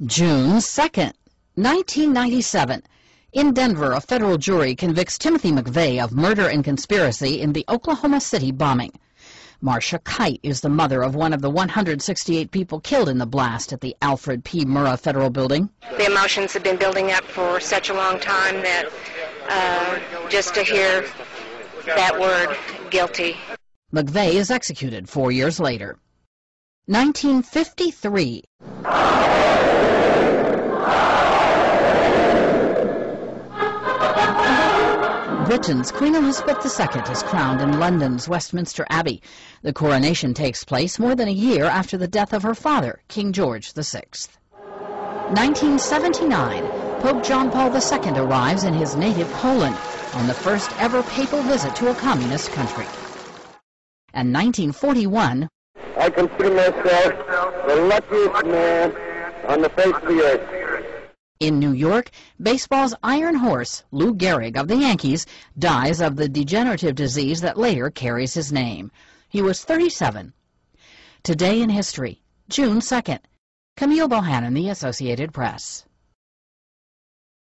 June 2nd, 1997. In Denver, a federal jury convicts Timothy McVeigh of murder and conspiracy in the Oklahoma City bombing. Marcia Kite is the mother of one of the 168 people killed in the blast at the Alfred P. Murrah Federal Building. The emotions have been building up for such a long time that just to hear that word, guilty. McVeigh is executed 4 years later. 1953. Britain's Queen Elizabeth II is crowned in London's Westminster Abbey. The coronation takes place more than a year after the death of her father, King George VI. 1979. Pope John Paul II arrives in his native Poland on the first ever papal visit to a communist country. And 1941. I consider myself the luckiest man on the face of the earth. In New York, baseball's iron horse, Lou Gehrig of the Yankees, dies of the degenerative disease that later carries his name. He was 37. Today in history, June 2nd. Camille Bohannon, The Associated Press.